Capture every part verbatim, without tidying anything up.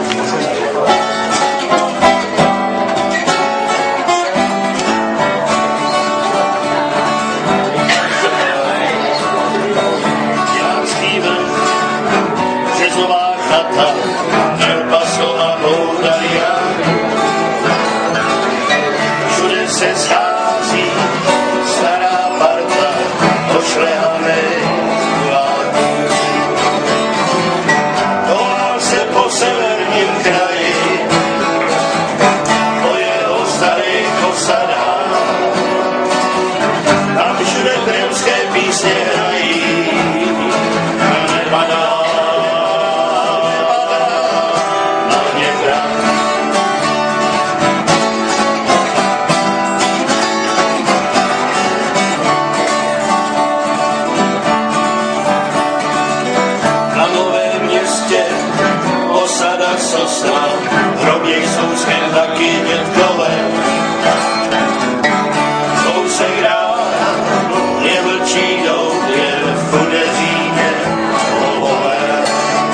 Hroběj souskem taky dětkové. Kousek dál je vlčí dout, je v Udeříně Olové.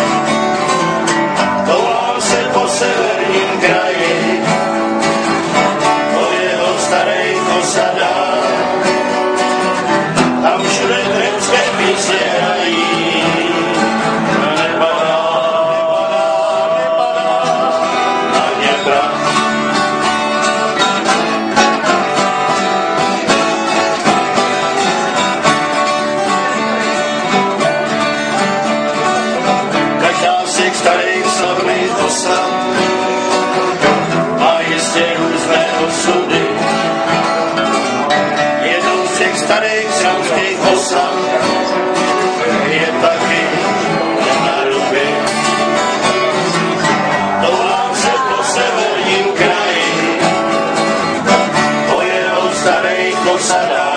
Toulám se po severním kraji, po jeho starej osadách. Tam všude tremské písně hrají. Starých slavných osad má jistě různé osudy. Jednou z těch starých slavných osad je taky na ruby. Toulám se po severním kraji, po jeho starých osadách.